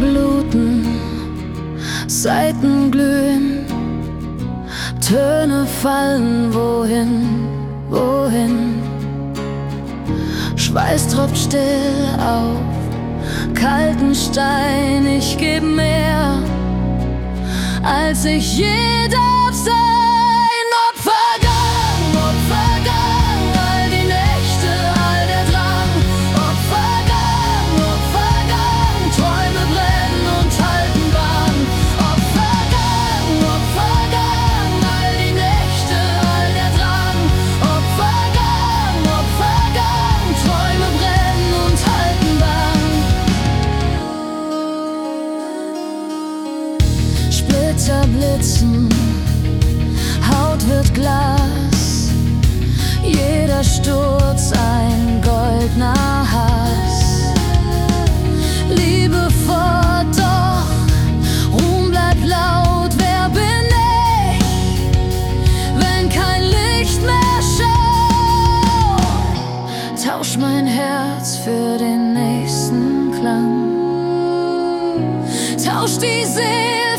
bluten, Saiten glühen, Töne fallen, wohin, wohin? Schweiß tropft still auf kalten Stein, ich geb mehr, als ich je darf sein. Opfergang, all die Nächte, all der Drang. Opfergang, Träume brennen und halten Bahn. Opfergang, all die Nächte, all der Drang. Opfergang, Träume brennen und halten Bahn. Splitter blitzen, Haut wird Glas, jeder Sturz ein goldener Hass. Liebe fort, doch Ruhm bleibt laut. Wer bin ich, wenn kein Licht mehr schaut? Tausch mein Herz für den nächsten Klang, tausch die Seele